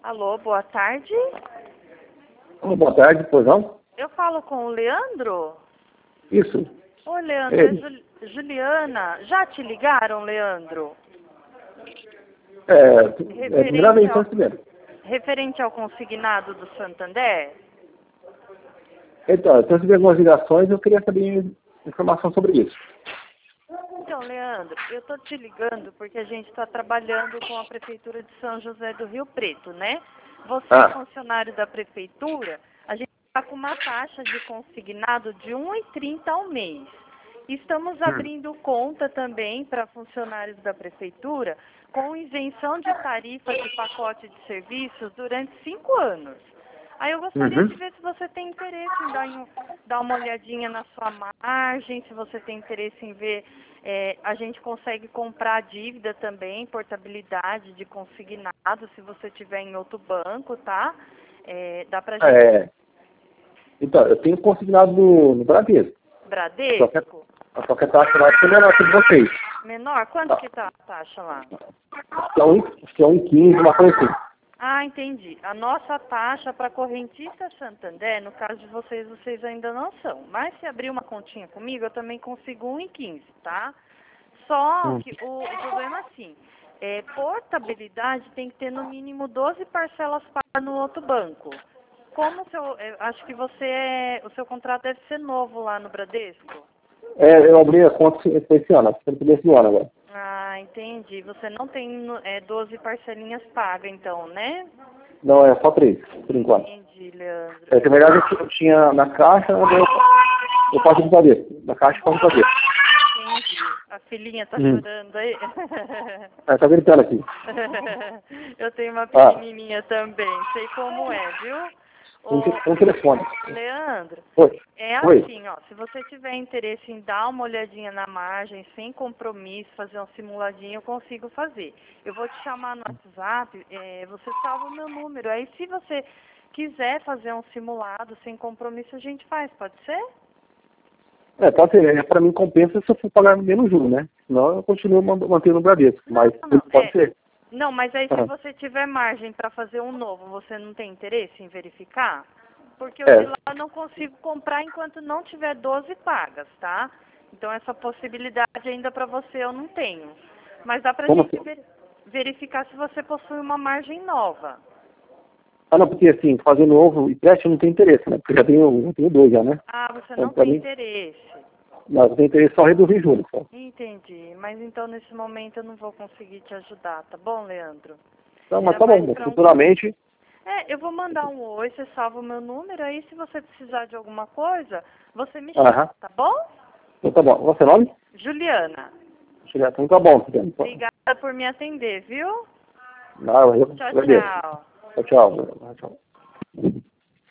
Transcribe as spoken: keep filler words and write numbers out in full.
Alô, boa tarde. Oh, boa tarde, pois não? Eu falo com o Leandro? Isso. Oi, Leandro, é Jul Juliana. Já te ligaram, Leandro? É, é a primeira vez que eu primeiro. Referente ao consignado do Santander? Então, eu recebi algumas ligações e eu queria saber informação sobre isso. Então, Leandro, eu tô te ligando porque a gente está trabalhando com a Prefeitura de São José do Rio Preto, né? Você Ah. é funcionário da Prefeitura, a gente está com uma taxa de consignado de um real e trinta centavos ao mês. Estamos abrindo conta também para funcionários da Prefeitura com isenção de tarifa de pacote de serviços durante cinco anos. Aí eu gostaria Uhum. de ver se você tem interesse em dar, em, dar uma olhadinha na sua margem, se você tem interesse em ver, é, a gente consegue comprar dívida também, portabilidade de consignado, se você tiver em outro banco, tá? É, dá pra gente... É, então, eu tenho consignado no, no Bradesco. Bradesco? Só que a taxa lá é menor que de vocês. Menor? Quanto Tá. que tá a taxa lá? Que é um, que é um quinze, uma coisa assim. Ah, entendi. A nossa taxa para correntista Santander, no caso de vocês, vocês ainda não são. Mas se abrir uma continha comigo, eu também consigo um e quinze, tá? Só Hum. que o, o problema é assim, é, portabilidade tem que ter no mínimo doze parcelas pagas no outro banco. Como o seu, eu acho que você é, o seu contrato deve ser novo lá no Bradesco. É, eu abri a conta esse ano, no começo do ano agora. Ah, entendi. Você não tem é, doze parcelinhas pagas, então, né? Não, é só três, por enquanto. Entendi, Leandro. É que na verdade eu tinha na caixa, eu, eu faço no Bradesco. Na caixa eu faço no Bradesco. Entendi. A filhinha tá Hum. chorando aí. É, tá gritando aqui. Eu tenho uma Ah. pequenininha também. Sei como é, viu? Um, Ô, te- um telefone. Leandro, Oi. é Oi. assim, ó. Se você tiver interesse em dar uma olhadinha na margem, sem compromisso, fazer um simuladinho, eu consigo fazer. Eu vou te chamar no WhatsApp, é, você salva o meu número. Aí, se você quiser fazer um simulado sem compromisso, a gente faz, pode ser? É, pode ser. É, pra mim compensa se eu for pagar menos juros, né? Senão eu continuo man- mantendo o Bradesco. Mas Não, não, pode é, ser. não, mas aí se Ah. você tiver margem para fazer um novo, você não tem interesse em verificar? Porque o É. de lá eu não consigo comprar enquanto não tiver doze pagas, tá? Então essa possibilidade ainda para você eu não tenho. Mas dá pra Como gente assim? ver- verificar se você possui uma margem nova. Ah, não, porque assim, fazer novo empréstimo não tem interesse, né? Porque eu já tenho, eu tenho dois já, né? Ah, você Então, não pra tem mim, interesse. não, eu tenho interesse só reduzir juros. Só. Entendi. Mas então nesse momento eu não vou conseguir te ajudar, tá bom, Leandro? Então, mas Era tá mais bom. pra um... Futuramente, É, eu vou mandar um oi, você salva o meu número, aí se você precisar de alguma coisa, você me chama, aham. tá bom? Então tá bom. Qual é o seu nome? Juliana, Então tá bom. Então. obrigada por me atender, viu? Não, eu Tchau, agradeço. tchau. Tchau, tchau. Tchau.